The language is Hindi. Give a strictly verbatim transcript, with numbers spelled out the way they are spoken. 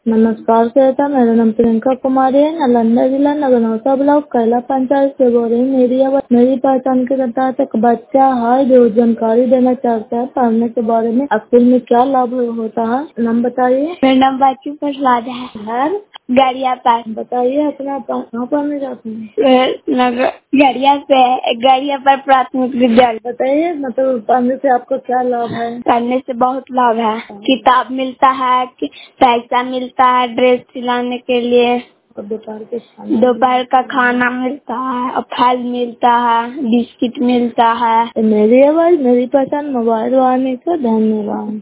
नमस्कार श्वेता, मेरा नाम प्रियंका कुमारी है। नालंदा जिला नगरनौसा ब्लॉक कैला पंचायत से बोल रही हूँ। मेरी आवाज मेरी पहचान के साथ एक बच्चा है जो जानकारी देना चाहता है पढ़ने के बारे में। स्कूल में क्या लाभ होता है, नाम बताइए। मेरा नाम बच्चू प्रसाद है। घर गरिया पर। बताइए अपना कहाँ पढ़ने जाते हैं। गरिया पे गरिया पर प्राथमिक विद्यालय। बताइए मतलब पढ़ने से आपको क्या लाभ है। पढ़ने से बहुत लाभ है। किताब मिलता है, पैसा मिलता है ड्रेस सिलाने के लिए, और दोपहर के खाना दोपहर का खाना मिलता है और फल मिलता है, बिस्किट मिलता है। मेरी आवाज मेरी पहचान मोबाइल वाले का धन्यवाद।